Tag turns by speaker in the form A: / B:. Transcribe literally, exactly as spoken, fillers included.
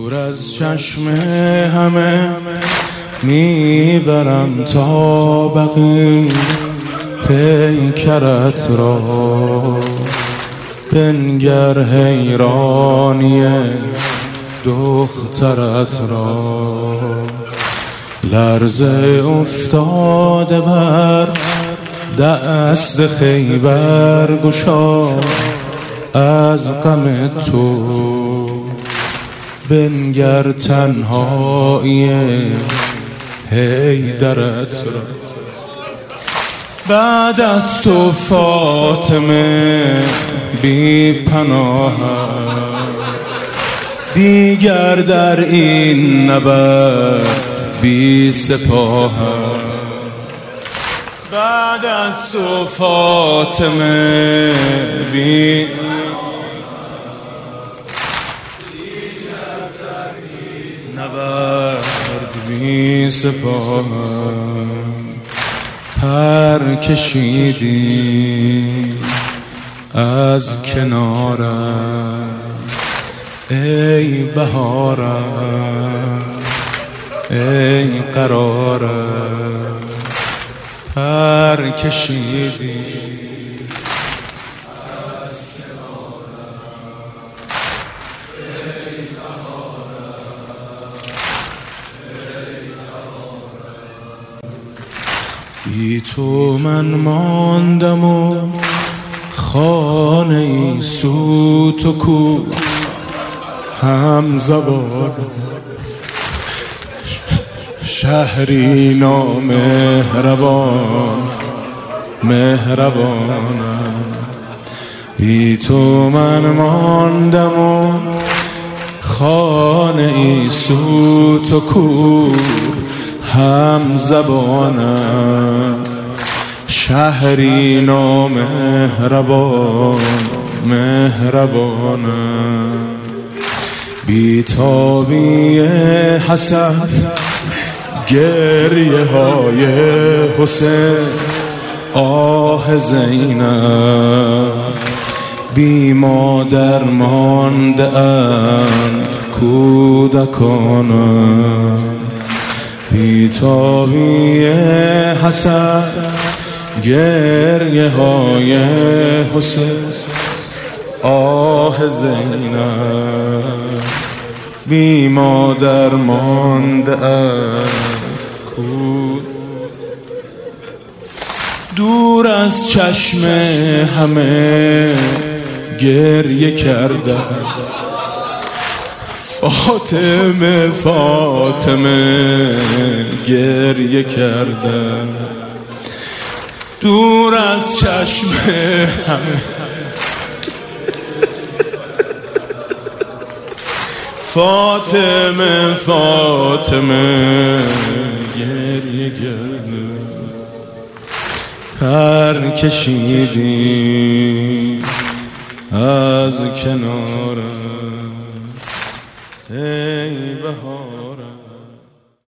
A: دور از چشم همه میبرم تا بقی پیکرت را، بنگر حیرانی دخترت را. لرزه افتاده بر دست خیبر گشا از غم تو، بنگر تنهایی حیدرت را. بعد از تو فاطمه بی پناه، دیگر در این نبرد بی سپاه. بعد از تو فاطمه بی نبرد بی سپاه. پر کشیدی از کنارم ای بهارم ای قرارم. پر کشیدی از کنارم ای بهارم ای قرارم. بی تو من ماندم و خانه ای سوت و کو هم زبان، شهری نامهربان مهربانم. بی تو من ماندم و خانه ای سوت و کور هم زبانم، شهری نامهربان مهربانم. بی تابی حسن گریه های حسین آه زینب، بی مادر مانده اند کودکانم. بی تابی حسن گریه های حسین آه زینب، بی مادر مانده اند کود. دور از چشم همه گریه کردم، فاطمه فاطمه گریه کردم. دور از چشم همه فاطمه فاطمه گریه کردم. پر کشیدی از کنارم ای بهار.